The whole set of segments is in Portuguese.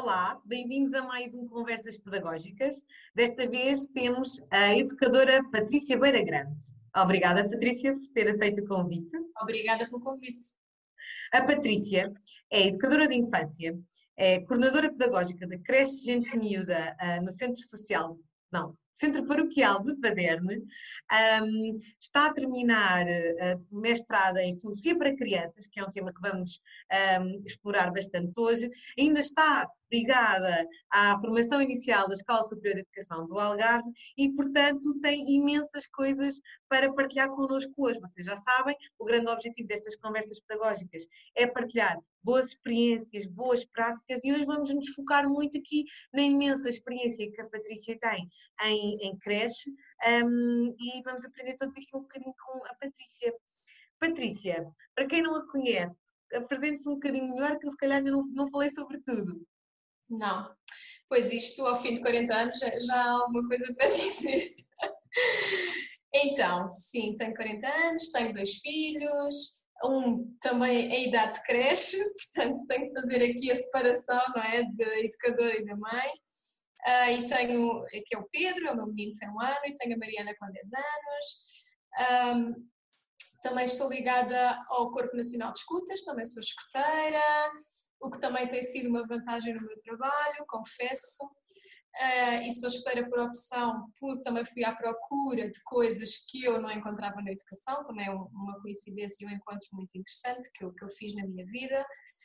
Olá, bem-vindos a mais um Conversas Pedagógicas. Desta vez temos a educadora Patrícia Beira Grande. Obrigada, Patrícia, por ter aceito o convite. Obrigada pelo convite. A Patrícia é educadora de infância, é coordenadora pedagógica da creche Gente Miúda no Centro Paroquial de Paderne. Está a terminar a mestrada em Filosofia para Crianças, que é um tema que vamos explorar bastante hoje. Ainda está ligada à formação inicial da Escola Superior de Educação do Algarve e, portanto, tem imensas coisas para partilhar connosco hoje. Vocês já sabem, o grande objetivo destas conversas pedagógicas é partilhar boas experiências, boas práticas, e hoje vamos nos focar muito aqui na imensa experiência que a Patrícia tem em creche, e vamos aprender todos aqui um bocadinho com a Patrícia. Patrícia, para quem não a conhece, apresente-se um bocadinho melhor, que eu se calhar ainda não falei sobre tudo. Não, pois isto ao fim de 40 anos já há alguma coisa para dizer. Então, sim, tenho 40 anos, tenho 2 filhos, um também em idade de creche, portanto tenho que fazer aqui a separação, não é, da educadora e da mãe. E tenho, aqui é o Pedro, o meu menino tem 1 ano, e tenho a Mariana com 10 anos. Também estou ligada ao Corpo Nacional de Escutas, também sou escuteira, o que também tem sido uma vantagem no meu trabalho, confesso. E sou escuteira por opção, porque também fui à procura de coisas que eu não encontrava na educação, também é uma coincidência e um encontro muito interessante que eu fiz na minha vida.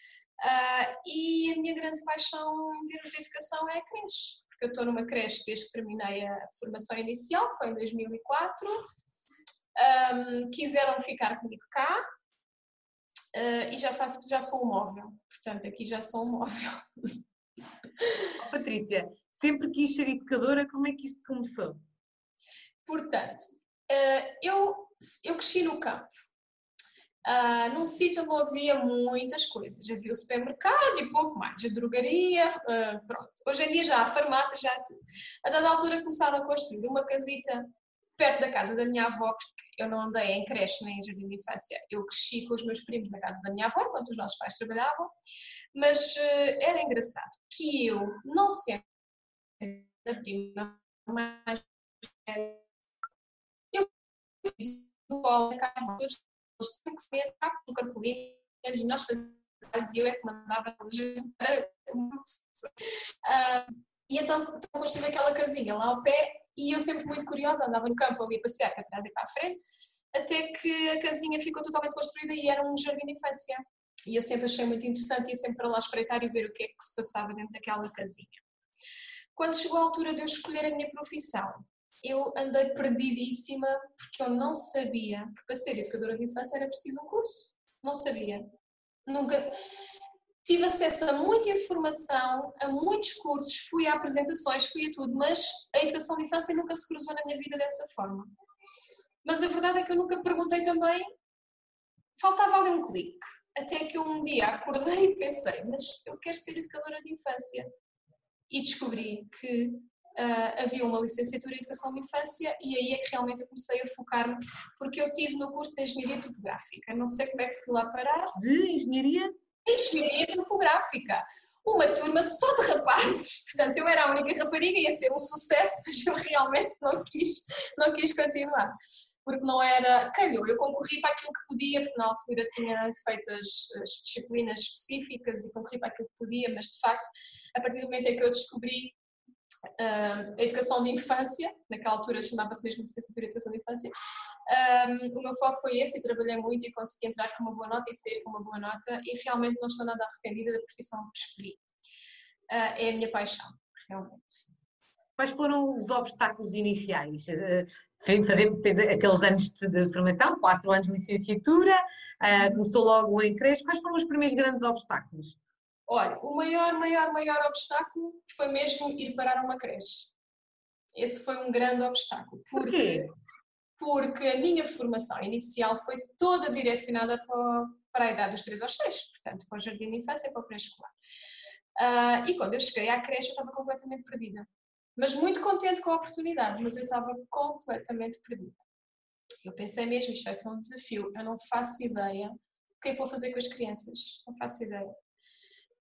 E a minha grande paixão em termos de educação é a creche, porque eu estou numa creche desde que terminei a formação inicial, que foi em 2004. Quiseram ficar comigo cá e já sou um móvel, portanto aqui já sou um móvel. Oh, Patrícia, sempre quis ser educadora, como é que isto começou? Portanto, eu cresci no campo, num sítio onde não havia muitas coisas, havia o supermercado e pouco mais, a drogaria, pronto. Hoje em dia já há farmácia, já há tudo. A dada altura começaram a construir uma casita perto da casa da minha avó, porque eu não andei em creche nem em jardim de infância, eu cresci com os meus primos na casa da minha avó, enquanto os nossos pais trabalhavam, mas era engraçado que eu não sempre a prima mais velha, eu fiz o colo na casa, eles tinham que se pensar com cartolinas e nós fazíamos, e eu é que mandava e então construí aquela casinha lá ao pé. E eu sempre muito curiosa, andava no campo ali a passear para trás e para a frente, até que a casinha ficou totalmente construída e era um jardim de infância. E eu sempre achei muito interessante, ia sempre para lá espreitar e ver o que é que se passava dentro daquela casinha. Quando chegou a altura de eu escolher a minha profissão, eu andei perdidíssima, porque eu não sabia que para ser educadora de infância era preciso um curso. Não sabia. Nunca... Tive acesso a muita informação, a muitos cursos, fui a apresentações, fui a tudo, mas a educação de infância nunca se cruzou na minha vida dessa forma. Mas a verdade é que eu nunca perguntei também, faltava ali um clique. Até que eu um dia acordei e pensei, mas eu quero ser educadora de infância. E descobri que havia uma licenciatura em Educação de Infância e aí é que realmente eu comecei a focar-me, porque eu tive no curso de Engenharia Topográfica. Não sei como é que fui lá parar. De engenharia? Engenharia topográfica, uma turma só de rapazes, portanto eu era a única rapariga, ia ser um sucesso, mas eu realmente não quis continuar, porque não era, calhou, eu concorri para aquilo que podia, porque na altura tinha feito as disciplinas específicas e concorri para aquilo que podia, mas de facto, a partir do momento em que eu descobri a educação de infância, naquela altura chamava-se mesmo licenciatura de educação de infância, o meu foco foi esse e trabalhei muito e consegui entrar com uma boa nota e sair com uma boa nota e realmente não estou nada arrependida da profissão que escolhi. É a minha paixão, realmente. Quais foram os obstáculos iniciais? Fez aqueles anos de formação, 4 anos de licenciatura, começou logo em creche. Quais foram os primeiros grandes obstáculos? Olha, o maior obstáculo foi mesmo ir parar a uma creche. Esse foi um grande obstáculo. Porquê? Porque a minha formação inicial foi toda direcionada para a idade dos 3 aos 6, portanto, para o jardim de infância e para o pré-escolar. E quando eu cheguei à creche eu estava completamente perdida. Mas muito contente com a oportunidade, mas eu estava completamente perdida. Eu pensei mesmo, isto vai ser um desafio, eu não faço ideia o que é que vou fazer com as crianças, não faço ideia.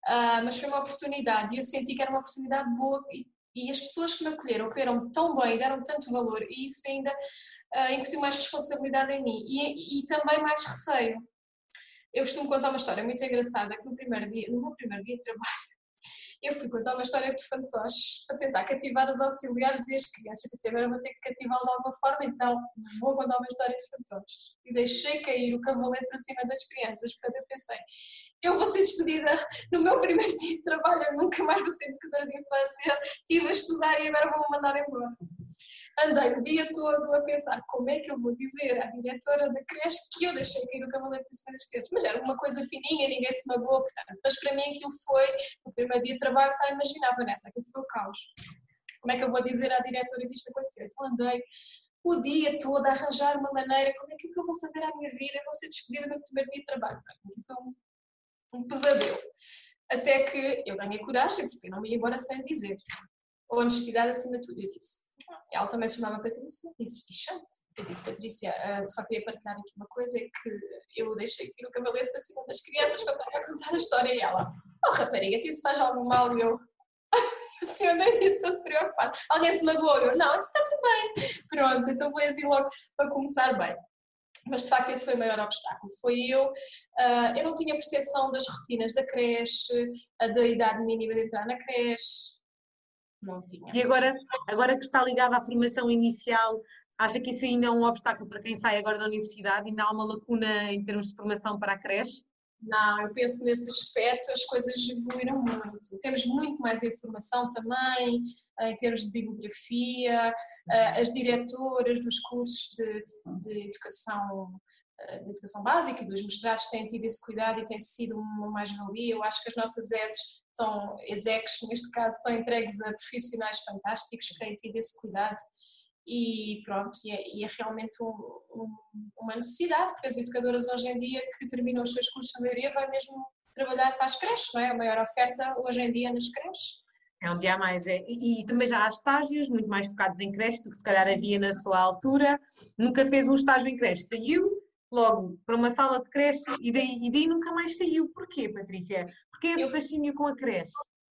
mas foi uma oportunidade e eu senti que era uma oportunidade boa e as pessoas que me acolheram tão bem, deram tanto valor e isso ainda incutiu mais responsabilidade em mim e também mais receio. Eu costumo contar uma história muito engraçada que no meu primeiro dia de trabalho eu fui contar uma história de fantoches para tentar cativar os auxiliares e as crianças. Pensei, agora vou ter que cativá-los de alguma forma, então vou contar uma história de fantoches. E deixei cair o cavalete para cima das crianças. Portanto, eu pensei, eu vou ser despedida no meu primeiro dia de trabalho, eu nunca mais vou ser educadora de infância, estive a estudar e agora vou-me mandar embora. Andei o dia todo a pensar como é que eu vou dizer à diretora da creche que eu deixei cair o cavalete para cima das crianças. Mas era uma coisa fininha, ninguém se magoou, portanto. Mas para mim aquilo foi, no primeiro dia de trabalho, está a imaginar, Vanessa, aquilo foi o caos. Como é que eu vou dizer à diretora que isto aconteceu? Então andei o dia todo a arranjar uma maneira, como é que eu vou fazer à minha vida? Eu vou ser despedida no primeiro dia de trabalho. Aquilo foi um pesadelo. Até que eu ganhei coragem, porque eu não me ia embora sem dizer. Honestidade acima de tudo, eu disse. Ela também se chamava Patrícia, disse Pichante. Eu disse, Patrícia, só queria partilhar aqui uma coisa, é que eu deixei cair o cavalete para cima das crianças quando estava a contar a história e ela, oh rapariga, tu isso faz algum mal? E eu, assim, andei o dia todo preocupado. Alguém se magoou? Eu, não, está tudo bem. Pronto, então foi assim logo para começar bem. Mas de facto esse foi o maior obstáculo. Eu não tinha percepção das rotinas da creche, da idade mínima de entrar na creche. Não tinha. E agora que está ligada à formação inicial, acha que isso ainda é um obstáculo para quem sai agora da universidade? Ainda há uma lacuna em termos de formação para a creche? Não, eu penso que nesse aspecto as coisas evoluíram muito. Temos muito mais informação também, em termos de bibliografia, as diretoras dos cursos de educação básica e dos mestrados têm tido esse cuidado e tem sido uma mais-valia. Eu acho que as nossas execs, neste caso, estão entregues a profissionais fantásticos que têm tido esse cuidado. E pronto, é realmente uma necessidade, porque as educadoras hoje em dia que terminam os seus cursos, a maioria vai mesmo trabalhar para as creches, não é? A maior oferta hoje em dia nas creches. É um dia a mais, é. E também já há estágios muito mais focados em creche do que se calhar havia na sua altura. Nunca fez um estágio em creche, saiu logo para uma sala de creche e daí nunca mais saiu. Porquê, Patrícia? Porquê esse fascínio com a creche?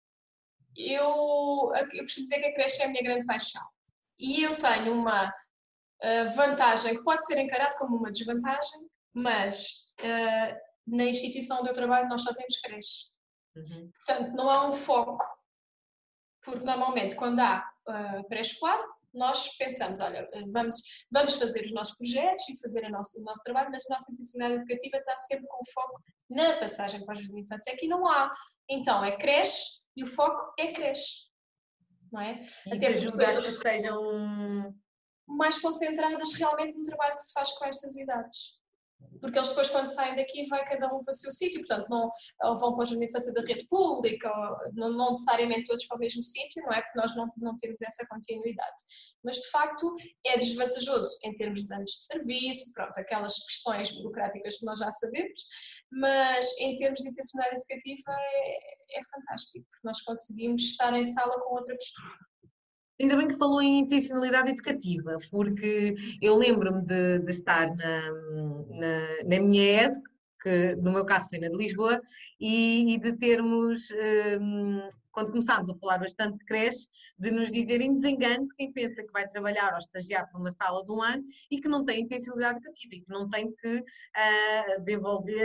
Eu costumo dizer que a creche é a minha grande paixão. E eu tenho uma vantagem que pode ser encarada como uma desvantagem, mas na instituição onde eu trabalho nós só temos creche. Uhum. Portanto, não há um foco, porque normalmente quando há pré-escolar, nós pensamos, olha, vamos fazer os nossos projetos e fazer o nosso trabalho, mas a nossa intencionalidade educativa está sempre com foco na passagem para o jardim de infância. Aqui não há. Então, é creche e o foco é creche. Não é? E até ajudar que sejam mais concentradas realmente no trabalho que se faz com estas idades. Porque eles depois, quando saem daqui, vai cada um para o seu sítio, portanto, não vão para a jardim de infância da rede pública, não necessariamente todos para o mesmo sítio, não é? Porque nós não temos essa continuidade. Mas, de facto, é desvantajoso em termos de anos de serviço, pronto, aquelas questões burocráticas que nós já sabemos, mas em termos de intencionalidade educativa é fantástico, porque nós conseguimos estar em sala com outra postura. Ainda bem que falou em intencionalidade educativa, porque eu lembro-me de estar na minha ESC, que no meu caso foi na de Lisboa, e de termos, quando começámos a falar bastante de creche, de nos dizerem desengano de quem pensa que vai trabalhar ou estagiar para uma sala de um ano e que não tem intencionalidade educativa e que não tem que desenvolver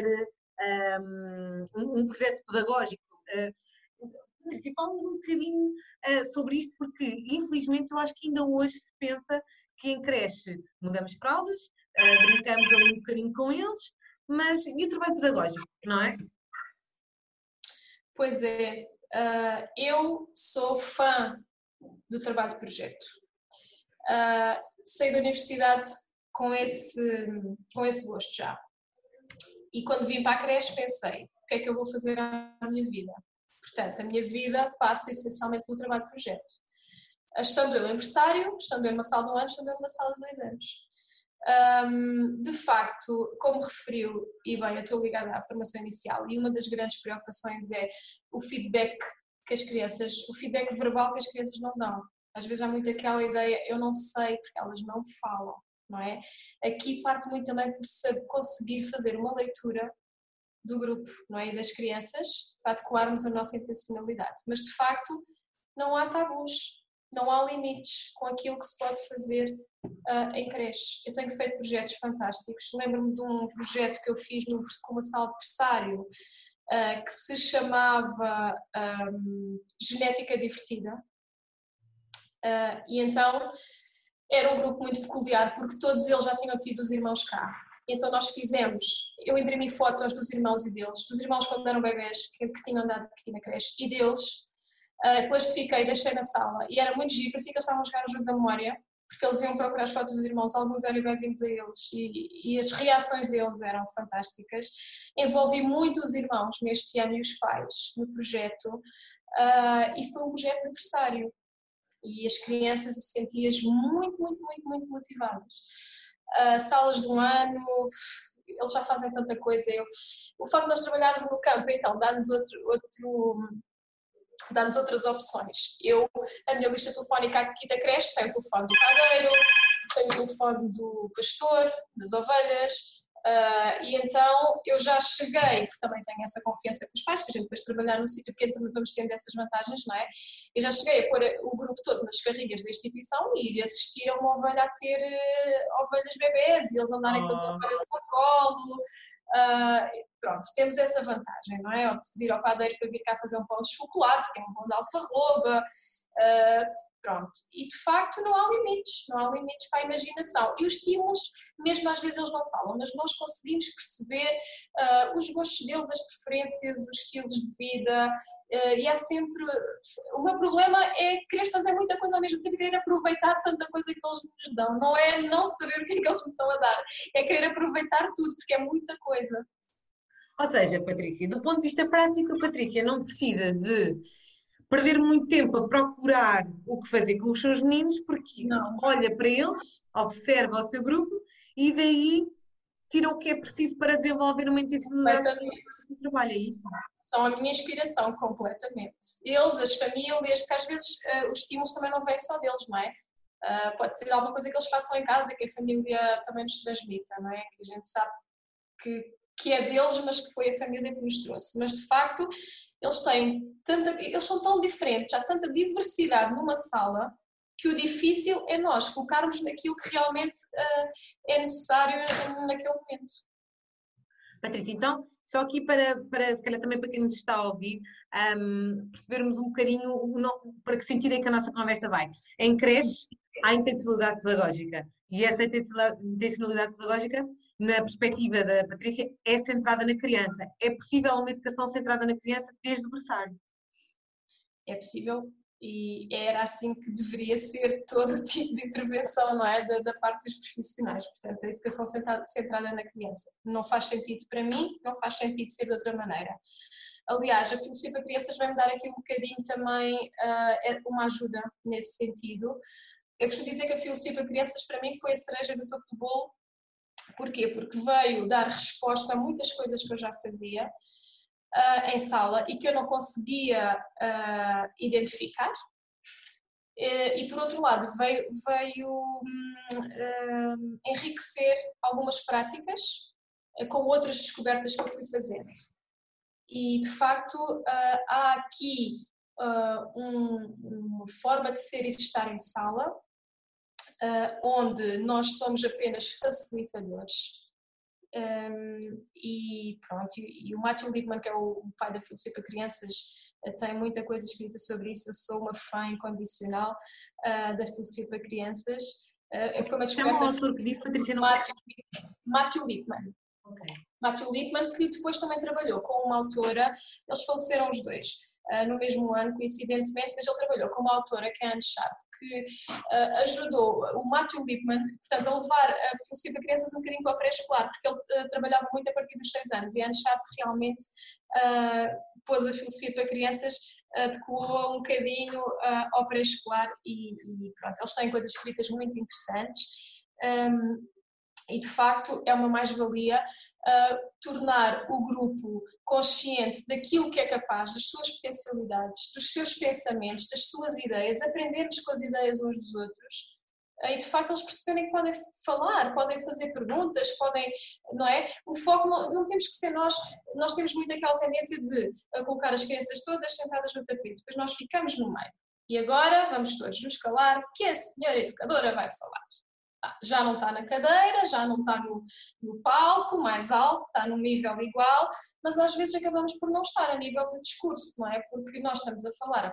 um projeto pedagógico. E falamos um bocadinho sobre isto, porque infelizmente eu acho que ainda hoje se pensa que em creche mudamos fraldas, brincamos ali um bocadinho com eles, mas e o trabalho pedagógico, não é? Pois é, eu sou fã do trabalho de projeto. Saí da universidade com esse gosto já. E quando vim para a creche pensei, o que é que eu vou fazer à minha vida? Portanto, a minha vida passa essencialmente pelo trabalho de projeto. Estando eu empresário, estando eu numa sala de um ano, estando eu numa sala de 2 anos. De facto, como referiu, e bem, eu estou ligada à formação inicial e uma das grandes preocupações é o feedback o feedback verbal que as crianças não dão. Às vezes há muito aquela ideia, eu não sei porque elas não falam, não é? Aqui parte muito também por conseguir fazer uma leitura do grupo, não é? E das crianças, para adequarmos a nossa intencionalidade. Mas, de facto, não há tabus, não há limites com aquilo que se pode fazer em creche. Eu tenho feito projetos fantásticos. Lembro-me de um projeto que eu fiz com uma sala de berçário que se chamava Genética Divertida. E então era um grupo muito peculiar, porque todos eles já tinham tido os irmãos cá. Então nós eu imprimi fotos dos irmãos e deles, dos irmãos quando eram bebés, que tinham andado aqui na creche, e deles, plastifiquei, deixei na sala. E era muito giro, parecia que eles estavam a jogar o jogo da memória, porque eles iam procurar as fotos dos irmãos, alguns eram iguaizinhos a eles, e as reações deles eram fantásticas. Envolvi muito os irmãos neste ano e os pais no projeto, e foi um projeto de berçário. E as crianças se sentiam muito, muito, muito, muito motivadas. Salas de um ano, eles já fazem tanta coisa. O facto de nós trabalharmos no campo, então, dá-nos outras opções. A minha lista telefónica aqui da creche tem o telefone do padeiro, tem o telefone do pastor, das ovelhas, e então eu já cheguei, porque também tenho essa confiança com os pais, que a gente depois trabalhar num sítio pequeno também vamos tendo essas vantagens, não é? Eu já cheguei a pôr o grupo todo nas carrinhas da instituição e ir assistir a uma ovelha a ter ovelhas bebés e eles andarem com as ovelhas ao colo. Pronto, temos essa vantagem, não é? Ou pedir ao padeiro para vir cá fazer um pão de chocolate, que é um pão de alfarroba, pronto. E de facto não há limites para a imaginação. E os estímulos, mesmo às vezes eles não falam, mas nós conseguimos perceber os gostos deles, as preferências, os estilos de vida, e há sempre... O meu problema é querer fazer muita coisa ao mesmo tempo e querer aproveitar tanta coisa que eles nos dão. Não é não saber o que é que eles me estão a dar, é querer aproveitar tudo, porque é muita coisa. Ou seja, Patrícia, do ponto de vista prático, a Patrícia não precisa de perder muito tempo a procurar o que fazer com os seus meninos, porque Não. olha para eles, observa o seu grupo e daí tira o que é preciso para desenvolver uma intensidade de trabalho, é isso? São a minha inspiração, completamente. Eles, as famílias, porque às vezes os estímulos também não vêm só deles, não é? Pode ser alguma coisa que eles façam em casa, que a família também nos transmita, não é? Que a gente sabe que é deles, mas que foi a família que nos trouxe. Mas de facto, eles são tão diferentes, há tanta diversidade numa sala, que o difícil é nós focarmos naquilo que realmente é necessário naquele momento. Patrícia, então, só aqui para se calhar também para quem nos está a ouvir, percebermos um bocadinho para que sentido é que a nossa conversa vai. Em creche há intencionalidade pedagógica e essa intencionalidade pedagógica, na perspectiva da Patrícia, é centrada na criança. É possível uma educação centrada na criança desde o berçário? É possível e era assim que deveria ser todo o tipo de intervenção, não é? Da parte dos profissionais. Portanto, a educação centrada na criança. Não faz sentido para mim, não faz sentido ser de outra maneira. Aliás, a filosofia para crianças vai-me dar aqui um bocadinho também uma ajuda nesse sentido. Eu costumo dizer que a filosofia para crianças para mim foi a cereja do topo do bolo. Porquê? Porque veio dar resposta a muitas coisas que eu já fazia em sala e que eu não conseguia identificar. E por outro lado veio enriquecer algumas práticas com outras descobertas que eu fui fazendo. E de facto há aqui uma forma de ser e de estar em sala onde nós somos apenas facilitadores. E pronto, e o Matthew Lipman, que é o pai da filosofia para crianças, tem muita coisa escrita sobre isso. Eu sou uma fã incondicional da filosofia para crianças. Foi uma descoberta. Chama o autor que disse, Patrícia, não Matthew Lipman. Okay. Matthew Lipman, que depois também trabalhou com uma autora, eles faleceram os dois no mesmo ano, coincidentemente, mas ele trabalhou com uma autora, que é a Anne Sharp, que ajudou o Matthew Lipman, portanto, a levar a filosofia para crianças um bocadinho para o pré-escolar, porque ele trabalhava muito a partir dos 6 anos, e a Anne Sharp realmente pôs a filosofia para crianças, adequou um bocadinho ao pré-escolar, e pronto, eles têm coisas escritas muito interessantes. E de facto é uma mais-valia tornar o grupo consciente daquilo que é capaz, das suas potencialidades, dos seus pensamentos, das suas ideias, aprendermos com as ideias uns dos outros, E de facto eles perceberem que podem falar, podem fazer perguntas, podem, não é? O foco não temos que ser nós temos muito aquela tendência de colocar as crianças todas sentadas no tapete, depois nós ficamos no meio. E agora vamos todos nos calar que a senhora educadora vai falar. Já não está na cadeira, já não está no palco mais alto, está num nível igual, mas às vezes acabamos por não estar a nível de discurso, não é? Porque nós estamos a falar,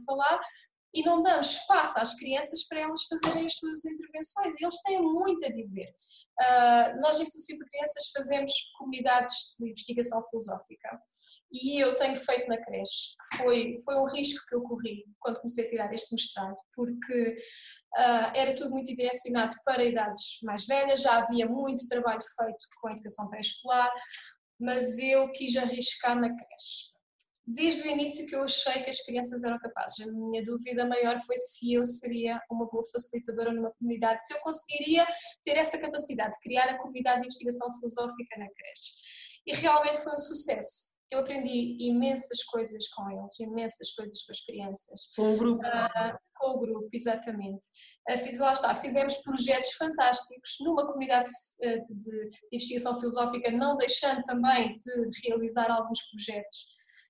e não damos espaço às crianças para elas fazerem as suas intervenções, e eles têm muito a dizer. Nós em Filosofia para Crianças fazemos comunidades de investigação filosófica, e eu tenho feito na creche, que foi um risco que eu corri quando comecei a tirar este mestrado, porque era tudo muito direcionado para idades mais velhas, já havia muito trabalho feito com a educação pré-escolar, mas eu quis arriscar na creche. Desde o início que eu achei que as crianças eram capazes. A minha dúvida maior foi se eu seria uma boa facilitadora numa comunidade, se eu conseguiria ter essa capacidade de criar a comunidade de investigação filosófica na creche. E realmente foi um sucesso. Eu aprendi imensas coisas com eles, imensas coisas com as crianças. Com o grupo. Com o grupo, exatamente. Lá está, fizemos projetos fantásticos numa comunidade de investigação filosófica, não deixando também de realizar alguns projetos.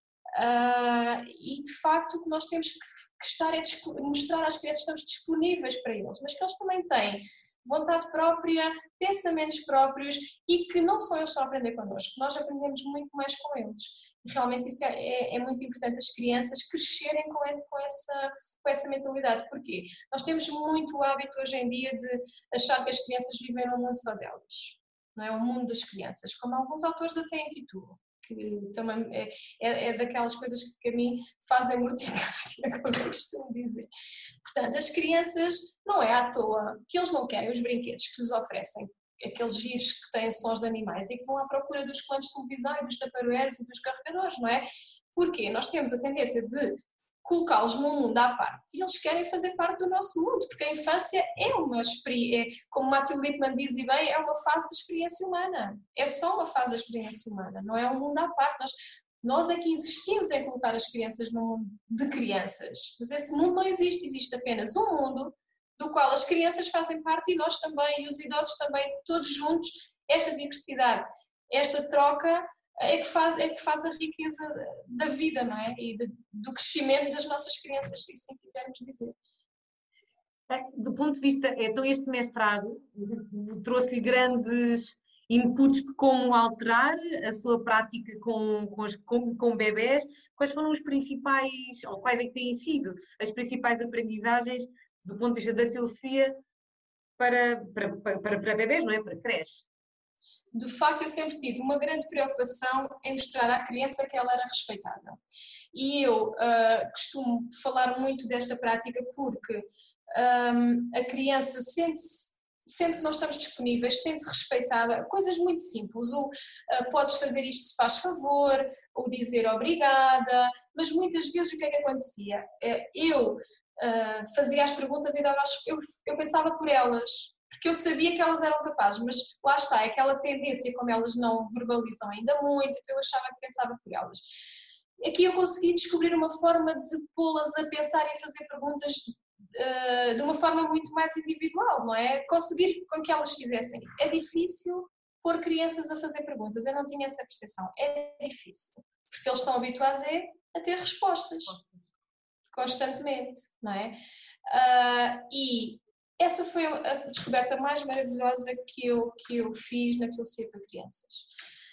E de facto o que nós temos que estar é mostrar às crianças que estamos disponíveis para eles, mas que eles também têm vontade própria, pensamentos próprios e que não só eles estão a aprender connosco, nós aprendemos muito mais com eles. E realmente isso é muito importante, as crianças crescerem com essa mentalidade. Porquê? Nós temos muito hábito hoje em dia de achar que as crianças vivem num mundo só delas, não é? O mundo das crianças, como alguns autores até intitulam, que também é daquelas coisas que a mim fazem morticária, como eu costumo dizer. Portanto, as crianças, não é à toa que eles não querem os brinquedos que lhes oferecem, aqueles giros que têm sons de animais e que vão à procura dos comandos de televisão e dos tupperwares e dos carregadores, não é? Porque nós temos a tendência de colocá-los num mundo à parte e eles querem fazer parte do nosso mundo, porque a infância é uma experiência, como Matthew Lipman diz e bem, é uma fase de experiência humana, é só uma fase da experiência humana, não é um mundo à parte. Nós é que insistimos em colocar as crianças num mundo de crianças, mas esse mundo não existe, existe apenas um mundo do qual as crianças fazem parte e nós também, e os idosos também, todos juntos. Esta diversidade, esta troca é que faz a riqueza da vida, não é? E do crescimento das nossas crianças, se assim quisermos dizer. Do ponto de vista, então este mestrado trouxe-lhe grandes inputs de como alterar a sua prática com bebés. Quais foram os principais, ou quais é que têm sido as principais aprendizagens do ponto de vista da filosofia para bebés, não é? Para creche? De facto, eu sempre tive uma grande preocupação em mostrar à criança que ela era respeitada. E eu costumo falar muito desta prática porque a criança sente que nós estamos disponíveis, sente-se respeitada, coisas muito simples, podes fazer isto se faz favor, ou dizer obrigada, mas muitas vezes o que é que acontecia? Eu fazia as perguntas e eu pensava por elas, porque eu sabia que elas eram capazes, mas lá está, aquela tendência, como elas não verbalizam ainda muito, então eu achava que pensava por elas. Aqui eu consegui descobrir uma forma de pô-las a pensar e fazer perguntas de uma forma muito mais individual, não é? Conseguir com que elas fizessem isso. É difícil pôr crianças a fazer perguntas, eu não tinha essa percepção, é difícil, porque eles estão habituados a ter respostas, constantemente, não é? E essa foi a descoberta mais maravilhosa que eu fiz na filosofia para crianças.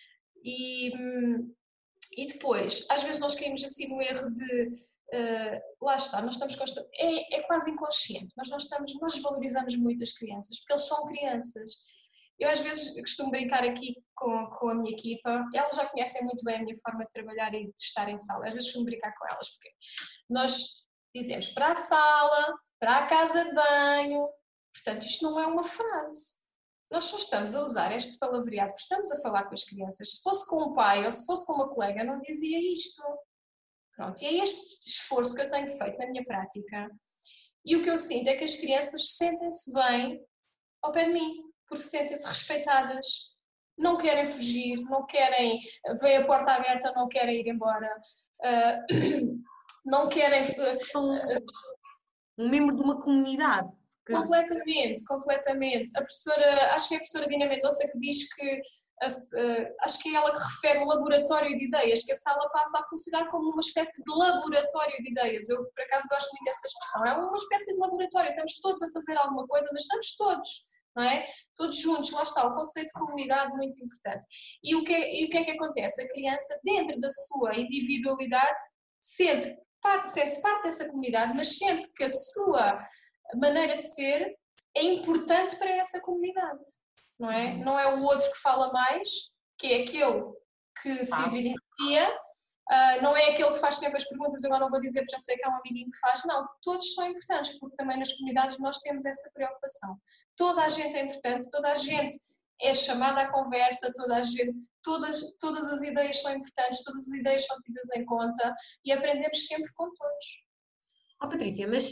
E depois, às vezes nós caímos assim no erro de, lá está, nós estamos é quase inconsciente, mas nós valorizamos muito as crianças, porque eles são crianças. Eu às vezes costumo brincar aqui com a minha equipa, elas já conhecem muito bem a minha forma de trabalhar e de estar em sala, às vezes costumo brincar com elas, porque nós dizemos para a sala, para a casa de banho, portanto isto não é uma frase. Nós só estamos a usar este palavreado porque estamos a falar com as crianças. Se fosse com um pai ou se fosse com uma colega, não dizia isto. Pronto, e é este esforço que eu tenho feito na minha prática. E o que eu sinto é que as crianças sentem-se bem ao pé de mim, porque sentem-se respeitadas. Não querem fugir, não querem ver a porta aberta, não querem ir embora. Não querem... Um membro de uma comunidade que... Completamente, completamente. A professora, acho que é a professora Dina Mendonça que diz que, acho que é ela que refere o laboratório de ideias, que a sala passa a funcionar como uma espécie de laboratório de ideias. Eu, por acaso, gosto muito dessa expressão. É uma espécie de laboratório, estamos todos a fazer alguma coisa, mas estamos todos, não é? Todos juntos, lá está, o conceito de comunidade muito importante. E o que é que acontece? A criança, dentro da sua individualidade, sente-se parte dessa comunidade, mas sente que a sua maneira de ser é importante para essa comunidade, não é? Não é o outro que fala mais, que é aquele que se evidencia, não é aquele que faz sempre as perguntas, eu agora não vou dizer porque já sei que é um amiguinho que faz, não, todos são importantes, porque também nas comunidades nós temos essa preocupação. Toda a gente é importante, toda a gente é chamada à conversa, toda a gente, todas as ideias são importantes, todas as ideias são tidas em conta e aprendemos sempre com todos. Patrícia, mas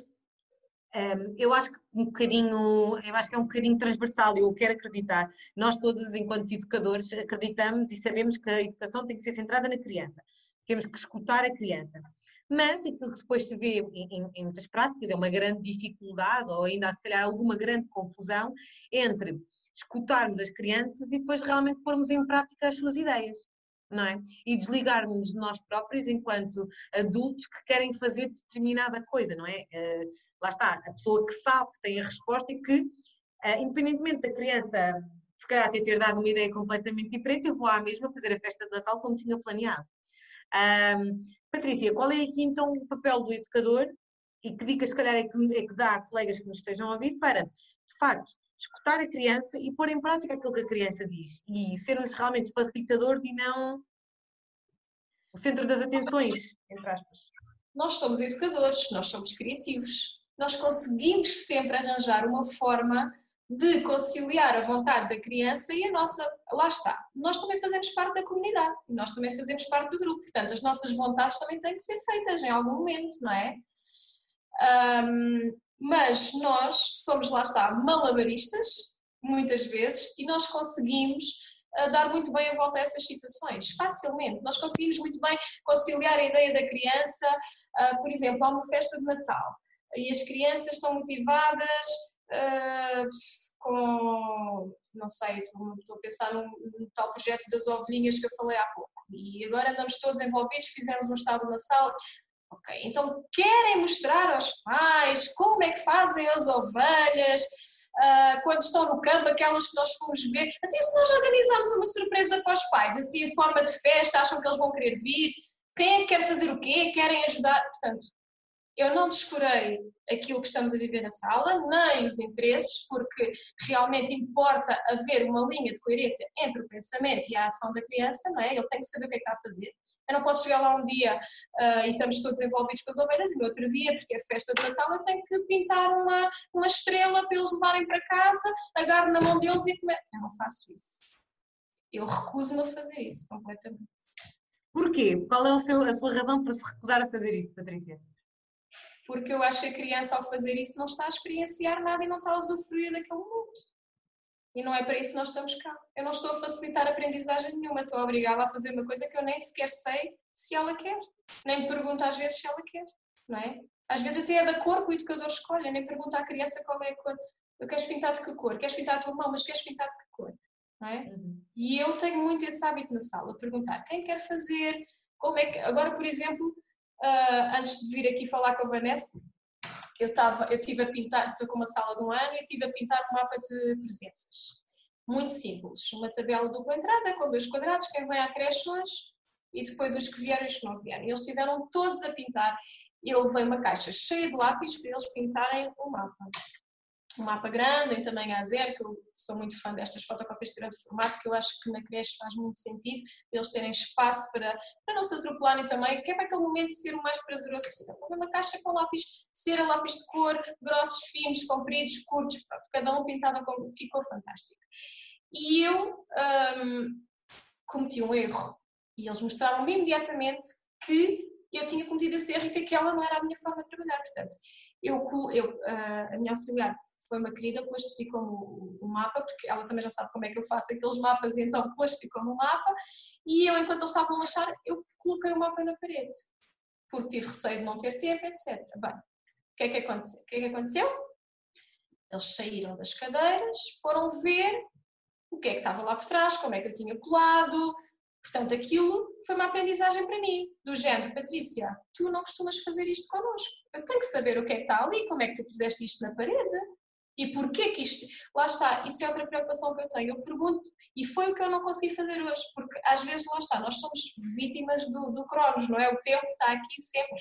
eu acho que é um bocadinho transversal, eu quero acreditar. Nós todos, enquanto educadores, acreditamos e sabemos que a educação tem que ser centrada na criança. Temos que escutar a criança. Mas aquilo que depois se vê em muitas práticas é uma grande dificuldade, ou ainda há, se calhar, alguma grande confusão entre escutarmos as crianças e depois realmente pormos em prática as suas ideias. Não é? E desligarmos de nós próprios enquanto adultos que querem fazer determinada coisa, não é? Lá está, a pessoa que sabe que tem a resposta e que, independentemente da criança se calhar ter dado uma ideia completamente diferente, eu vou à mesma fazer a festa de Natal como tinha planeado. Patrícia, qual é aqui então o papel do educador e que dicas se calhar é que dá a colegas que nos estejam a ouvir para, de facto, escutar a criança e pôr em prática aquilo que a criança diz e sermos realmente facilitadores e não o centro das atenções, entre aspas. Nós somos educadores, nós somos criativos, nós conseguimos sempre arranjar uma forma de conciliar a vontade da criança e a nossa, lá está, nós também fazemos parte da comunidade, nós também fazemos parte do grupo, portanto as nossas vontades também têm que ser feitas em algum momento, não é? Mas nós somos, lá está, malabaristas, muitas vezes, e nós conseguimos dar muito bem a volta a essas situações, facilmente. Nós conseguimos muito bem conciliar a ideia da criança, por exemplo, há uma festa de Natal, e as crianças estão motivadas com, não sei, estou a pensar num tal projeto das ovelhinhas que eu falei há pouco, e agora andamos todos envolvidos, fizemos um estábulo na sala. Ok, então querem mostrar aos pais como é que fazem as ovelhas quando estão no campo, aquelas que nós fomos ver. Até se nós organizamos uma surpresa para os pais, assim em forma de festa, acham que eles vão querer vir, quem é que quer fazer o quê, querem ajudar, portanto, eu não descurei aquilo que estamos a viver na sala, nem os interesses, porque realmente importa haver uma linha de coerência entre o pensamento e a ação da criança, não é? Ele tem que saber o que é que está a fazer. Eu não posso chegar lá um dia e estamos todos envolvidos com as ovelhas e no outro dia, porque é festa de Natal, eu tenho que pintar uma estrela para eles levarem para casa, agarro na mão deles e comer. Eu não faço isso. Eu recuso-me a fazer isso completamente. Porquê? Qual é a sua razão para se recusar a fazer isso, Patrícia? Porque eu acho que a criança, ao fazer isso, não está a experienciar nada e não está a usufruir daquele mundo. E não é para isso que nós estamos cá. Eu não estou a facilitar a aprendizagem nenhuma, estou a obrigá-la a fazer uma coisa que eu nem sequer sei se ela quer. Nem me pergunto às vezes se ela quer, não é? Às vezes até é da cor que o educador escolhe, nem pergunta à criança qual é a cor. Eu queres pintar de que cor? Queres pintar a tua mão, mas queres pintar de que cor? Não é? E eu tenho muito esse hábito na sala, perguntar quem quer fazer, como é que... Agora, por exemplo, antes de vir aqui falar com a Vanessa, eu estive a pintar, estou com uma sala de um ano e estive a pintar um mapa de presenças. Muito simples. Uma tabela dupla entrada com 2 quadrados, quem vem à creche hoje e depois os que vieram e os que não vieram. Eles estiveram todos a pintar. Eu levei uma caixa cheia de lápis para eles pintarem o mapa. Um mapa grande, em tamanho A0, que eu sou muito fã destas fotocópias de grande formato, que eu acho que na creche faz muito sentido, para eles terem espaço para não se atropelarem também, que é para aquele momento ser o mais prazeroso possível. Uma caixa com lápis, cera, lápis de cor, grossos, finos, compridos, curtos, pronto, cada um pintava como ficou fantástico. E eu cometi um erro, e eles mostraram-me imediatamente que eu tinha cometido esse erro e que aquela não era a minha forma de trabalhar. Portanto, a minha auxiliar foi uma querida, plastificou-me o mapa, porque ela também já sabe como é que eu faço aqueles mapas, e então plastificou-me o mapa, e eu, enquanto eles estavam a achar, eu coloquei o mapa na parede, porque tive receio de não ter tempo, etc. Bem, o que é que aconteceu? Eles saíram das cadeiras, foram ver o que é que estava lá por trás, como é que eu tinha colado. Portanto, aquilo foi uma aprendizagem para mim, do género: Patrícia, tu não costumas fazer isto connosco. Eu tenho que saber o que é que está ali, como é que tu puseste isto na parede e porquê que isto... Lá está, isso é outra preocupação que eu tenho. Eu pergunto, e foi o que eu não consegui fazer hoje, porque às vezes, lá está, nós somos vítimas do Cronos, não é? O tempo está aqui sempre.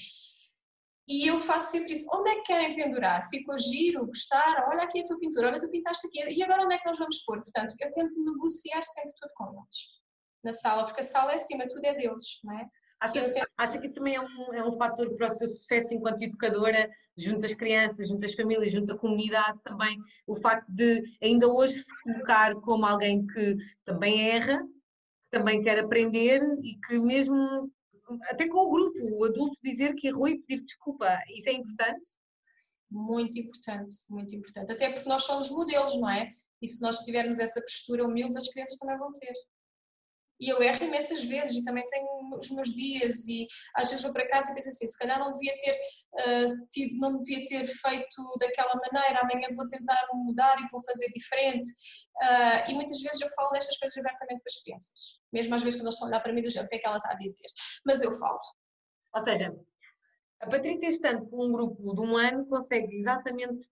E eu faço sempre isso. Onde é que querem pendurar? Fico a giro, gostar, olha aqui a tua pintura, olha tu pintaste aqui, e agora onde é que nós vamos pôr? Portanto, eu tento negociar sempre tudo com eles na sala, porque a sala é acima, tudo é deles, não é? Acha que isso também é um fator para o seu sucesso enquanto educadora, junto às crianças, junto às famílias, junto à comunidade também, o facto de ainda hoje se colocar como alguém que também erra, que também quer aprender e que mesmo, até com o grupo, o adulto dizer que errou e pedir desculpa, isso é importante? Muito importante, muito importante. Até porque nós somos modelos, não é? E se nós tivermos essa postura humilde, as crianças também vão ter. E eu erro imensas vezes e também tenho os meus dias e às vezes vou para casa e penso assim, se calhar não devia ter não devia ter feito daquela maneira, amanhã vou tentar mudar e vou fazer diferente. E muitas vezes eu falo destas coisas abertamente com as crianças, mesmo às vezes quando eles estão a olhar para mim do género, o que é que ela está a dizer? Mas eu falo. Ou seja, a Patrícia, estando com um grupo de 1 ano, consegue exatamente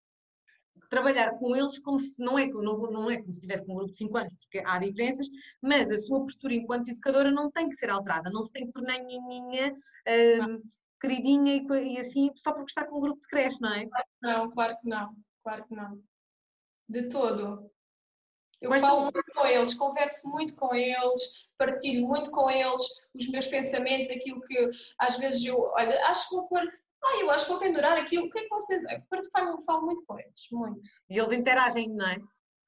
trabalhar com eles como se não é como se estivesse com um grupo de 5 anos, porque há diferenças, mas a sua postura enquanto educadora não tem que ser alterada, não se tem que tornar nhanhinha, queridinha e assim, só porque está com um grupo de creche, não é? Não, claro que não, claro que não. De todo. Eu Quais falo são? muito com eles, converso muito com eles, partilho muito com eles os meus pensamentos, aquilo que às vezes eu, olha, acho que vou pôr, eu acho que vou pendurar aquilo, o que é que vocês... Falo muito com eles, muito. E eles interagem, não é?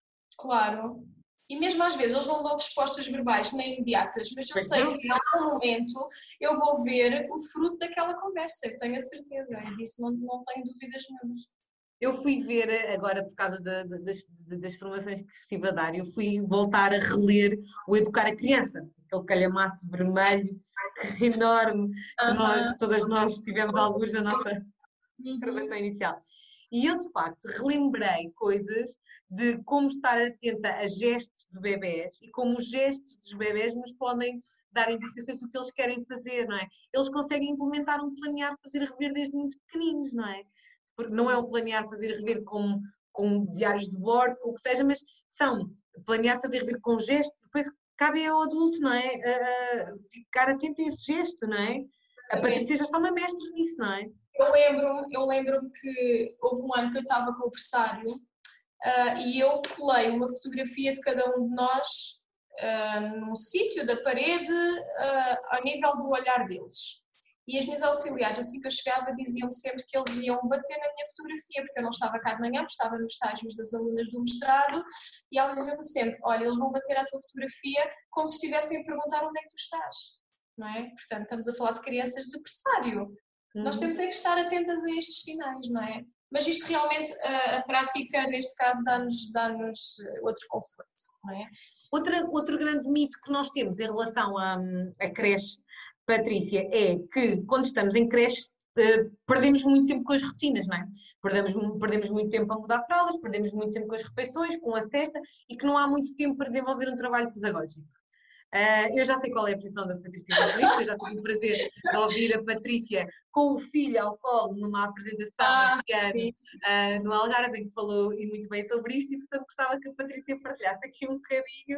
Claro. E mesmo às vezes eles não dão respostas verbais nem imediatas, mas eu Pois sei não? que em algum momento eu vou ver o fruto daquela conversa, eu tenho a certeza, e disso não tenho dúvidas nenhumas. Eu fui ver agora, por causa das formações que estive a dar, eu fui voltar a reler o Educar a Criança, aquele calhamaço vermelho enorme que todas nós tivemos alguns na nossa formação inicial. E eu, de facto, relembrei coisas de como estar atenta a gestos de bebés e como os gestos dos bebés nos podem dar indicações do que eles querem fazer, não é? Eles conseguem implementar um planear, fazer rever desde muito pequeninos, não é? Porque não é um planear, fazer rever com diários de bordo, com o que seja, mas são planear, fazer rever com gestos, depois cabe ao adulto, não é? Ficar atento a esse gesto, não é? A Patrícia já está uma mestre nisso, não é? Eu lembro-me que houve um ano que eu estava com o berçário e eu colei uma fotografia de cada um de nós num sítio da parede ao nível do olhar deles. E as minhas auxiliares, assim que eu chegava, diziam-me sempre que eles iam bater na minha fotografia, porque eu não estava cá de manhã, porque estava nos estágios das alunas do mestrado, e elas diziam-me sempre: olha, eles vão bater à tua fotografia como se estivessem a perguntar onde é que tu estás. Não é? Portanto, estamos a falar de crianças de berçário. Nós temos é que estar atentas a estes sinais, não é? Mas isto realmente, a prática, neste caso, dá-nos outro conforto, não é? Outro grande mito que nós temos em relação à creche, Patrícia, é que quando estamos em creche perdemos muito tempo com as rotinas, não é? Perdemos muito tempo a mudar fraldas, perdemos muito tempo com as refeições, com a cesta e que não há muito tempo para desenvolver um trabalho pedagógico. Eu já sei qual é a posição da Patrícia sobre isso, eu já tive o prazer de ouvir a Patrícia com o filho ao colo numa apresentação este ano no Algarve, em que falou e muito bem sobre isto e portanto gostava que a Patrícia partilhasse aqui um bocadinho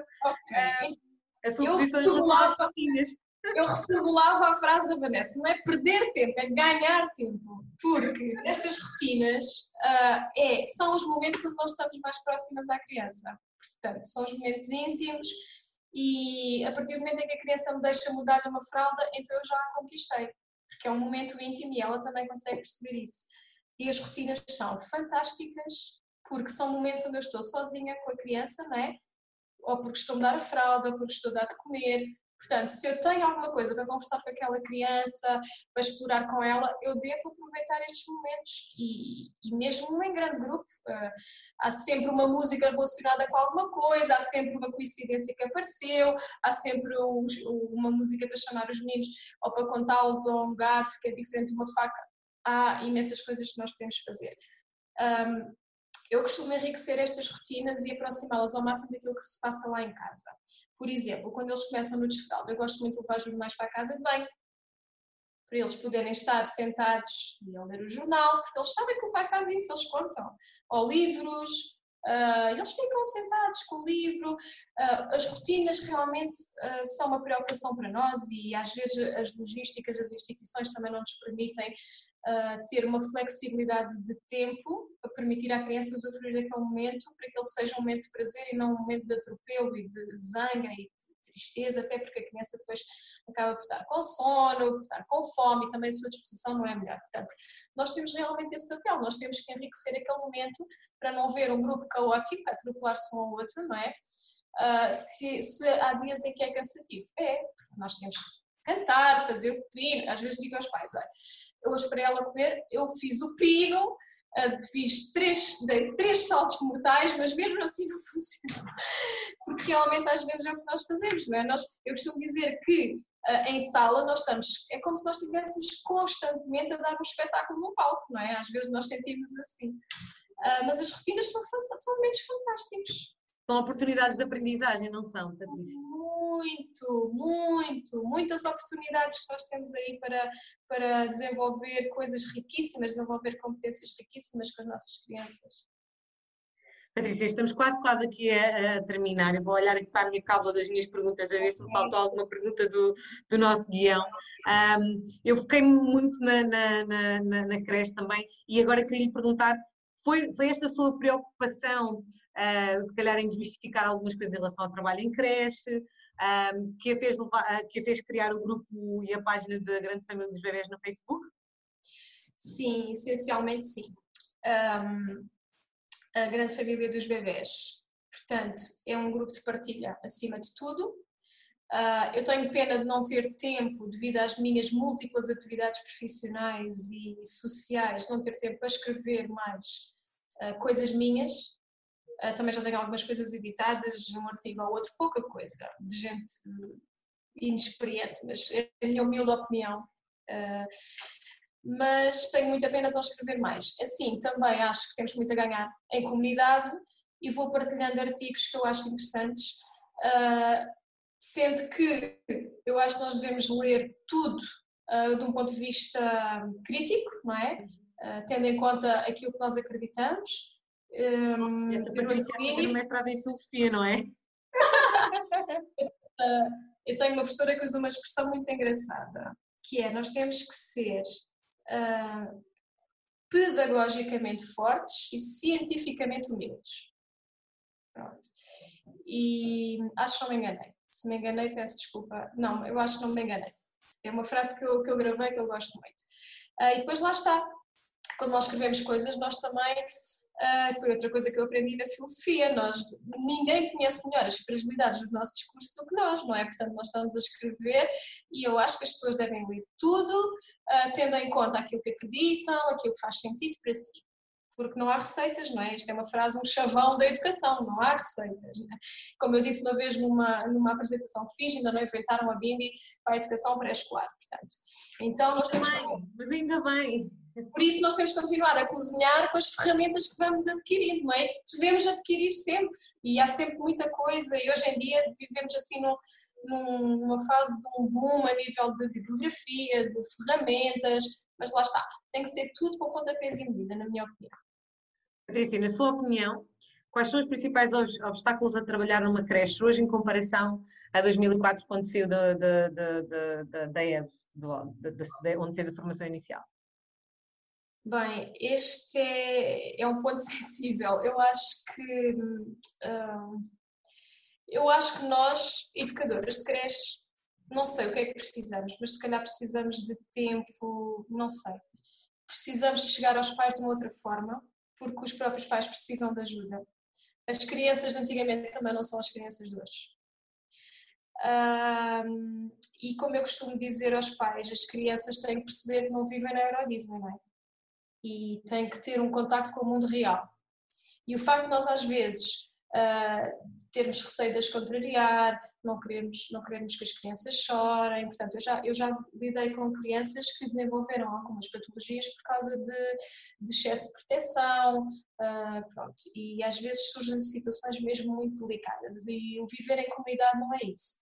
a sua posição em relação às rotinas. Eu reformulava a frase da Vanessa, não é perder tempo, é ganhar tempo, porque nestas rotinas são os momentos onde nós estamos mais próximas à criança, portanto são os momentos íntimos e a partir do momento em que a criança me deixa mudar uma fralda, então eu já a conquistei, porque é um momento íntimo e ela também consegue perceber isso. E as rotinas são fantásticas, porque são momentos onde eu estou sozinha com a criança, não é? Ou porque estou a dar a fralda, ou porque estou a dar de comer. Portanto, se eu tenho alguma coisa para conversar com aquela criança, para explorar com ela, eu devo aproveitar estes momentos e mesmo em grande grupo, há sempre uma música relacionada com alguma coisa, há sempre uma coincidência que apareceu, há sempre uma música para chamar os meninos ou para contá-los ou um garfo que é diferente de uma faca. Há imensas coisas que nós podemos fazer. eu costumo enriquecer estas rotinas e aproximá-las ao máximo daquilo que se passa lá em casa. Por exemplo, quando eles começam no desfraldo, eu gosto muito de levar os jornais para a casa de banho, para eles poderem estar sentados e a ler o jornal, porque eles sabem que o pai faz isso, eles contam. Ou livros, eles ficam sentados com o livro. As rotinas realmente são uma preocupação para nós e às vezes as logísticas das instituições também não nos permitem ter uma flexibilidade de tempo para permitir à criança usufruir daquele momento, para que ele seja um momento de prazer e não um momento de atropelo e de zanga e de tristeza, até porque a criança depois acaba por estar com sono, por estar com fome e também a sua disposição não é melhor. Portanto, nós temos realmente esse papel, nós temos que enriquecer aquele momento para não ver um grupo caótico, atropelar-se um ao outro, não é? Se há dias em que é cansativo, porque nós temos que cantar, fazer o pino, às vezes digo aos pais, olha, eu hoje para ela comer, eu fiz o pino, fiz dei três saltos mortais, mas mesmo assim não funcionou. Porque realmente às vezes é o que nós fazemos, não é? Eu costumo dizer que em sala nós estamos, é como se nós estivéssemos constantemente a dar um espetáculo no palco, não é? Às vezes nós sentimos assim. Mas as rotinas são momentos fantásticos. São oportunidades de aprendizagem, não são, Patrícia? Muitas oportunidades que nós temos aí para desenvolver coisas riquíssimas, desenvolver competências riquíssimas com as nossas crianças. Patrícia, estamos quase aqui a terminar. Eu vou olhar aqui para a minha cábula das minhas perguntas, a ver se me faltou alguma pergunta do nosso guião. Eu foquei muito na creche também e agora queria lhe perguntar, foi esta sua preocupação, se calhar em desmistificar algumas coisas em relação ao trabalho em creche, que a fez criar o grupo e a página da Grande Família dos Bebés no Facebook? Sim, essencialmente sim. A Grande Família dos Bebés, portanto, é um grupo de partilha acima de tudo. Eu tenho pena de não ter tempo, devido às minhas múltiplas atividades profissionais e sociais, não ter tempo para escrever mais coisas minhas. Também já tenho algumas coisas editadas, um artigo ou outro, pouca coisa, de gente inexperiente, mas é a minha humilde opinião. Mas tenho muita pena de não escrever mais. Assim, também acho que temos muito a ganhar em comunidade e vou partilhando artigos que eu acho interessantes, sendo que eu acho que nós devemos ler tudo de um ponto de vista crítico, não é? Tendo em conta aquilo que nós acreditamos. Essa Patrícia tem um mestrado em filosofia, não é? Eu tenho uma professora que usa uma expressão muito engraçada, que é: nós temos que ser pedagogicamente fortes e cientificamente humildes. Pronto. E acho que não me enganei. Se me enganei, peço desculpa. Não, eu acho que não me enganei. É uma frase que eu gravei que eu gosto muito. E depois lá está. Quando nós escrevemos coisas, nós também... foi outra coisa que eu aprendi na filosofia. Ninguém conhece melhor as fragilidades do nosso discurso do que nós, não é? Portanto, nós estamos a escrever e eu acho que as pessoas devem ler tudo, tendo em conta aquilo que acreditam, aquilo que faz sentido para si. Porque não há receitas, não é? Isto é uma frase, um chavão da educação, não há receitas. Não é? Como eu disse uma vez numa apresentação que fiz, ainda não inventaram a BIMBI para a educação pré-escolar, portanto. Então nós temos Mas ainda bem. Por isso nós temos que continuar a cozinhar com as ferramentas que vamos adquirindo, não é? Devemos adquirir sempre e há sempre muita coisa e hoje em dia vivemos assim numa fase de um boom a nível de bibliografia, de ferramentas, mas lá está, tem que ser tudo com pontapés e medida, na minha opinião. Patrícia, na sua opinião, quais são os principais obstáculos a trabalhar numa creche hoje em comparação a 2004, quando saiu da EV, onde fez a formação inicial? Bem, este é um ponto sensível. Eu acho que nós, educadoras de creche, não sei o que é que precisamos, mas se calhar precisamos de tempo, não sei. Precisamos de chegar aos pais de uma outra forma, porque os próprios pais precisam de ajuda. As crianças de antigamente também não são as crianças de hoje. E como eu costumo dizer aos pais, as crianças têm que perceber que não vivem na Euro Disney, não é? E têm que ter um contacto com o mundo real. E o facto de nós às vezes termos receio de as contrariar, não queremos que as crianças chorem. Portanto, eu já lidei com crianças que desenvolveram algumas patologias por causa de excesso de proteção, pronto, e às vezes surgem situações mesmo muito delicadas, e o viver em comunidade não é isso.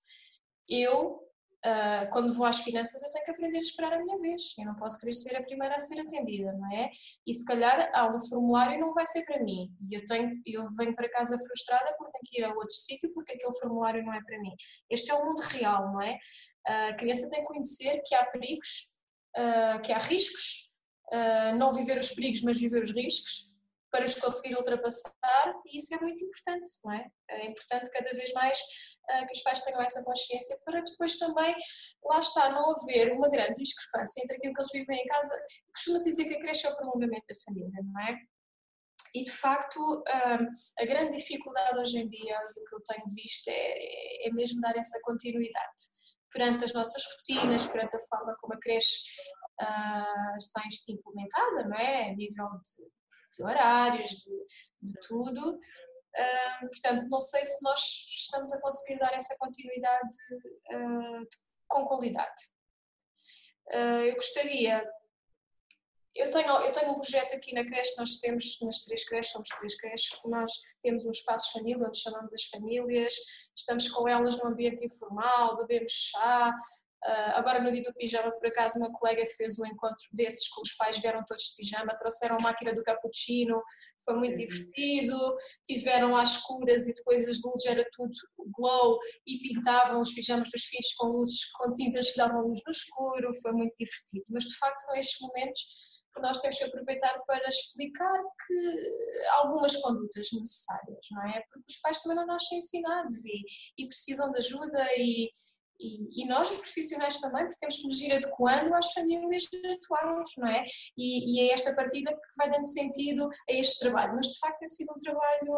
Quando vou às finanças, eu tenho que aprender a esperar a minha vez. Eu não posso querer ser a primeira a ser atendida, não é? E se calhar há um formulário e não vai ser para mim. E eu venho para casa frustrada porque tenho que ir a outro sítio porque aquele formulário não é para mim. Este é o mundo real, não é? A criança tem que conhecer que há perigos, que há riscos, não viver os perigos, mas viver os riscos, para os conseguir ultrapassar, e isso é muito importante, não é? É importante cada vez mais que os pais tenham essa consciência para depois também, lá está, não haver uma grande discrepância entre aquilo que eles vivem em casa. Costuma-se dizer que a creche é o prolongamento da família, não é? E de facto, a grande dificuldade hoje em dia, e o que eu tenho visto, é mesmo dar essa continuidade perante as nossas rotinas, perante a forma como a creche está implementada, não é? A nível de horários, de tudo. Portanto, não sei se nós estamos a conseguir dar essa continuidade com qualidade. Eu gostaria... Eu tenho um projeto aqui na creche, nós temos nas 3 creches, somos 3 creches, nós temos um espaço de família, onde chamamos as famílias, estamos com elas num ambiente informal, bebemos chá. Agora no dia do pijama, por acaso, uma colega fez um encontro desses com os pais, vieram todos de pijama, trouxeram a máquina do cappuccino, foi muito divertido, tiveram às escuras e depois as luzes era tudo glow e pintavam os pijamas dos filhos com luzes, com tintas que davam luz no escuro, foi muito divertido. Mas de facto são estes momentos que nós temos que aproveitar para explicar que algumas condutas necessárias, não é? Porque os pais também não nascem ensinados e precisam de ajuda e nós, os profissionais também, porque temos que nos ir adequando às famílias atuais, não é? E é esta partilha que vai dando sentido a este trabalho, mas de facto tem sido um trabalho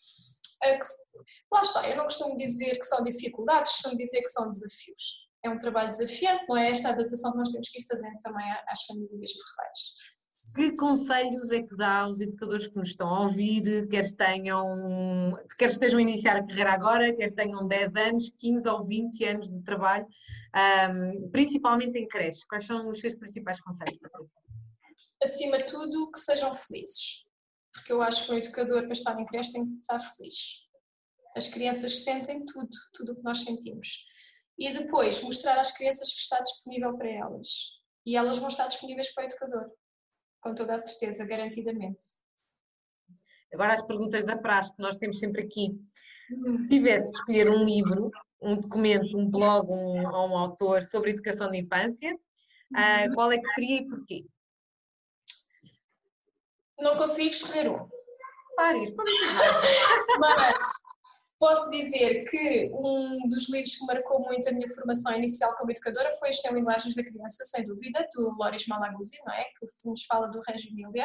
lá está, eu não costumo dizer que são dificuldades, costumo dizer que são desafios. É um trabalho desafiante, não é? Esta adaptação que nós temos que ir fazendo também às famílias atuais. Que conselhos é que dá aos educadores que nos estão a ouvir, quer estejam a iniciar a carreira agora, quer tenham 10 anos, 15 ou 20 anos de trabalho, principalmente em creche? Quais são os seus principais conselhos? Acima de tudo, que sejam felizes, porque eu acho que o educador para estar em creche tem que estar feliz. As crianças sentem tudo o que nós sentimos. E depois mostrar às crianças que está disponível para elas. E elas vão estar disponíveis para o educador. Com toda a certeza, garantidamente. Agora as perguntas da praxe que nós temos sempre aqui. Se tivesse de escolher um livro, um documento, um blog ou um autor sobre educação de infância, qual é que seria e porquê? Não consigo escolher um. Vários, podem ser vários. Mas posso dizer que um dos livros que marcou muito a minha formação inicial como educadora foi As 100 Linguagens da Criança, sem dúvida, do Loris Malaguzzi, não é? Que nos fala do Reggio Emilia.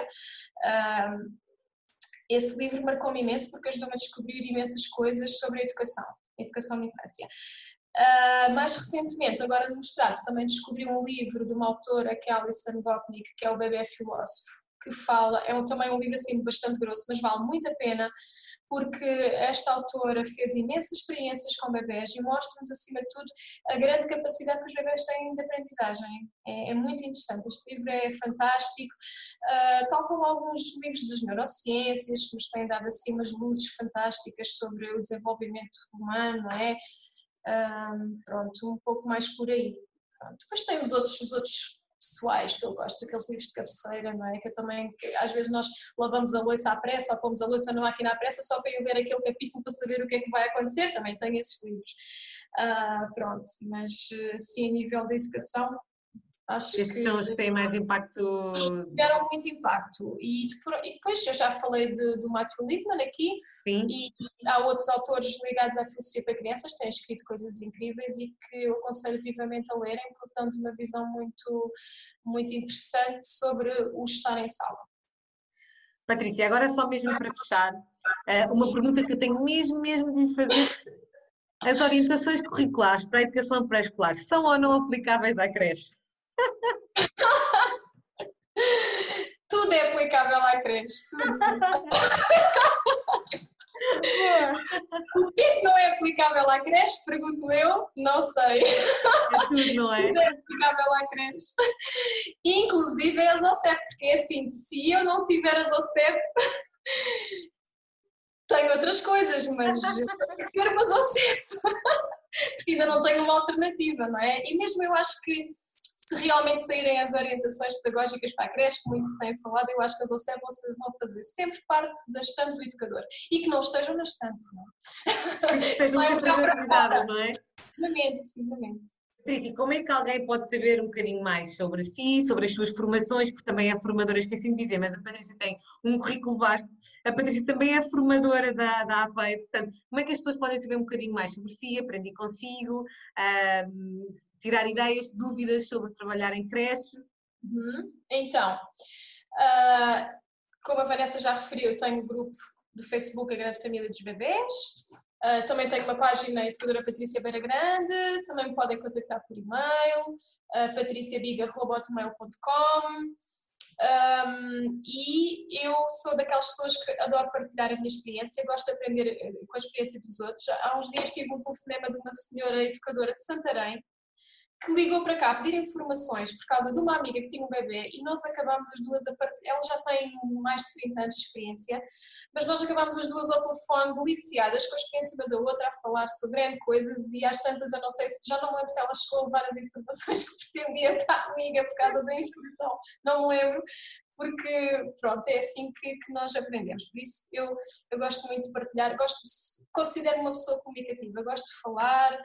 Esse livro marcou-me imenso porque ajudou-me a descobrir imensas coisas sobre a educação de infância. Mais recentemente, agora no mestrado, também descobri um livro de uma autora que é a Alison Gopnik, que é O Bebé Filósofo, que fala, também um livro assim bastante grosso, mas vale muito a pena, porque esta autora fez imensas experiências com bebés e mostra-nos, acima de tudo, a grande capacidade que os bebés têm de aprendizagem. É muito interessante, este livro é fantástico, tal como alguns livros das neurociências, que nos têm dado assim umas luzes fantásticas sobre o desenvolvimento humano, não é? Pronto, um pouco mais por aí. Pronto. Depois tem os outros pessoais que eu gosto, aqueles livros de cabeceira, não é? Que às vezes nós lavamos a louça à pressa ou pomos a louça na máquina à pressa só para ir ler aquele capítulo para saber o que é que vai acontecer, também tenho esses livros. Pronto, mas sim, a nível de educação, acho Estes são os que têm mais impacto. Tiveram muito impacto. E depois eu já falei do Matthew Lipman aqui. Sim. E há outros autores ligados à filosofia para crianças que têm escrito coisas incríveis e que eu aconselho vivamente a lerem porque dão-nos uma visão muito, muito interessante sobre o estar em sala. Patrícia, agora só mesmo para fechar, uma pergunta que eu tenho mesmo de lhe fazer. As orientações curriculares para a educação pré-escolar são ou não aplicáveis à creche? Tudo é aplicável à creche, tudo. Boa. O que é que não é aplicável à creche? Pergunto eu, não sei. É tudo, não é? Tudo é aplicável à creche. Inclusive a ZOCEP, porque é assim, se eu não tiver a ZOCEP, tenho outras coisas, mas ter uma ZOCEP, porque ainda não tenho uma alternativa, não é? E mesmo eu acho que se realmente saírem as orientações pedagógicas para a creche, que muito se tem falado, eu acho que as OCEP vão fazer sempre parte da estante do educador e que não estejam na estante, não é? Que estejam sempre organizadas, não é? Precisamente, precisamente. Patrícia, como é que alguém pode saber um bocadinho mais sobre si, sobre as suas formações, porque também é formadora, esqueci de dizer, mas a Patrícia tem um currículo vasto, a Patrícia também é formadora da APEI, portanto, como é que as pessoas podem saber um bocadinho mais sobre si, aprender consigo, tirar ideias, dúvidas sobre trabalhar em creche? Então, como a Vanessa já referiu, eu tenho um grupo do Facebook, A Grande Família dos Bebés. Também tenho uma página, Educadora Patrícia Beira Grande. Também me podem contactar por e-mail, patriciabiga@hotmail.com. E eu sou daquelas pessoas que adoro partilhar a minha experiência, gosto de aprender com a experiência dos outros. Há uns dias tive um telefonema de uma senhora educadora de Santarém que ligou para cá a pedir informações por causa de uma amiga que tinha um bebê e nós acabámos as duas a partilhar. Ela já tem mais de 30 anos de experiência, mas nós acabámos as duas ao telefone deliciadas com a experiência uma da outra a falar sobre N coisas e às tantas eu não sei se, já não me lembro se ela chegou a levar as informações que pretendia para a amiga por causa da inscrição, não me lembro, porque pronto, é assim que nós aprendemos. Por isso eu gosto muito de partilhar, considero-me uma pessoa comunicativa, gosto de falar.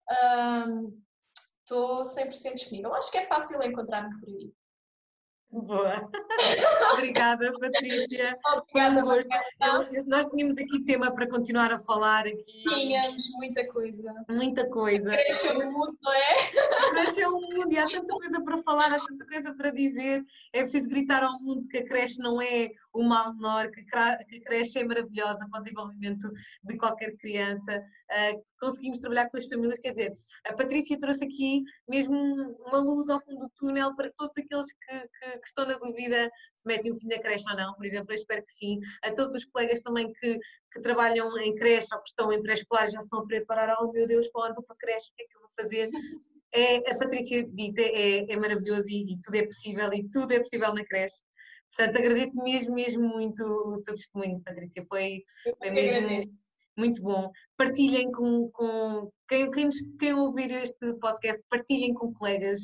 Estou 100% disponível. Acho que é fácil encontrar-me por aí. Boa. Obrigada, Patrícia. Obrigada, Foi um gosto. Vanessa. Nós tínhamos aqui tema para continuar a falar aqui. Tínhamos muita coisa. Muita coisa. Cresceu o mundo, não é? Cresce ao mundo e há tanta coisa para falar, há tanta coisa para dizer. É preciso gritar ao mundo que a creche não é o mal menor, que a creche é maravilhosa para o desenvolvimento de qualquer criança. Conseguimos trabalhar com as famílias, quer dizer, a Patrícia trouxe aqui mesmo uma luz ao fundo do túnel para todos aqueles que estão na dúvida se metem o filho na creche ou não, por exemplo, eu espero que sim. A todos os colegas também que trabalham em creche ou que estão em pré-escolar já estão a preparar, oh meu Deus, para o ano vou para a creche, o que é que eu vou fazer? A Patrícia dita é maravilhoso e tudo é possível e tudo é possível na creche. Portanto, agradeço mesmo muito o seu testemunho, Patrícia. Foi mesmo agradeço. muito bom. Partilhem com quem ouvir este podcast, partilhem com colegas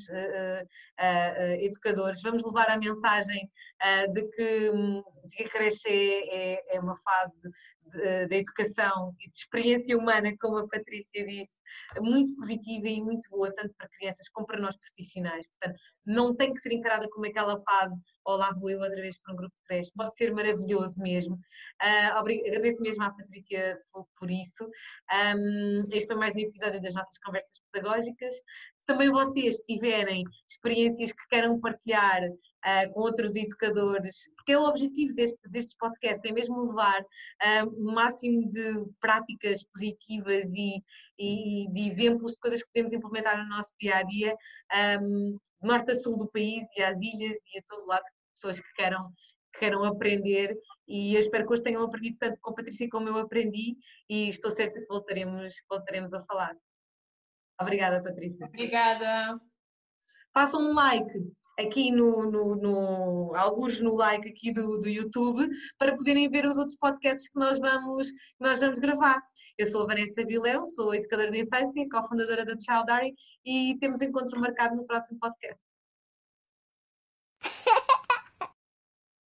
educadores. Vamos levar a mensagem de que a creche é uma fase de educação e de experiência humana, como a Patrícia disse, muito positiva e muito boa, tanto para crianças como para nós profissionais. Portanto, não tem que ser encarada como aquela fase, ou lá vou eu outra vez para um grupo de creche. Pode ser maravilhoso mesmo. Agradeço mesmo à Patrícia por isso. Este foi mais um episódio das nossas conversas pedagógicas. Se também vocês tiverem experiências que queiram partilhar com outros educadores, porque é o objetivo destes podcasts, é mesmo levar o máximo de práticas positivas e de exemplos de coisas que podemos implementar no nosso dia-a-dia, de norte a sul do país e às ilhas e a todo lado, pessoas que queiram aprender, e eu espero que hoje tenham aprendido tanto com a Patrícia como eu aprendi e estou certa que voltaremos a falar. Obrigada, Patrícia. Obrigada. Façam um like aqui alguns no like aqui do YouTube para poderem ver os outros podcasts que nós vamos gravar. Eu sou a Vanessa Viléu, sou educadora de infância, cofundadora da Child Diary e temos encontro marcado no próximo podcast.